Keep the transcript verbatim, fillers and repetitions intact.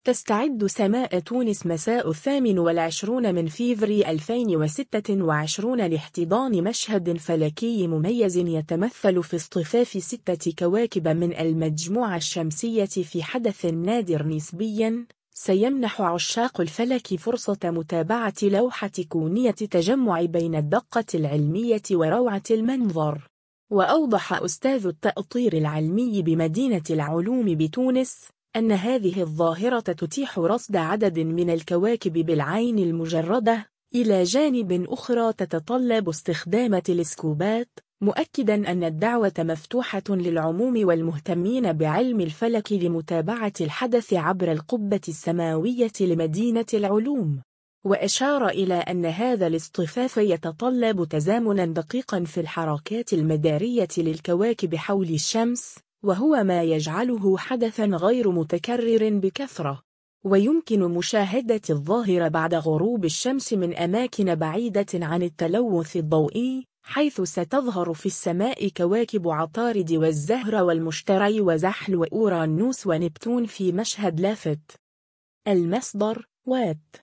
تستعد سماء تونس مساء الثامن والعشرون من فيفري ألفين وستة وعشرين لاحتضان مشهد فلكي مميز يتمثل في اصطفاف ستة كواكب من المجموعة الشمسية في حدث نادر نسبياً سيمنح عشاق الفلك فرصة متابعة لوحة كونية تجمع بين الدقة العلمية وروعة المنظر. وأوضح أستاذ التأطير العلمي بمدينة العلوم بتونس أن هذه الظاهرة تتيح رصد عدد من الكواكب بالعين المجردة، إلى جانب أخرى تتطلب استخدام تلسكوبات، مؤكداً أن الدعوة مفتوحة للعموم والمهتمين بعلم الفلك لمتابعة الحدث عبر القبة السماوية لمدينة العلوم. وأشار إلى أن هذا الاصطفاف يتطلب تزامناً دقيقاً في الحركات المدارية للكواكب حول الشمس، وهو ما يجعله حدثاً غير متكرر بكثرة. ويمكن مشاهدة الظاهرة بعد غروب الشمس من أماكن بعيدة عن التلوث الضوئي، حيث ستظهر في السماء كواكب عطارد والزهرة والمشتري وزحل وأورانوس ونبتون في مشهد لافت. المصدر: وات.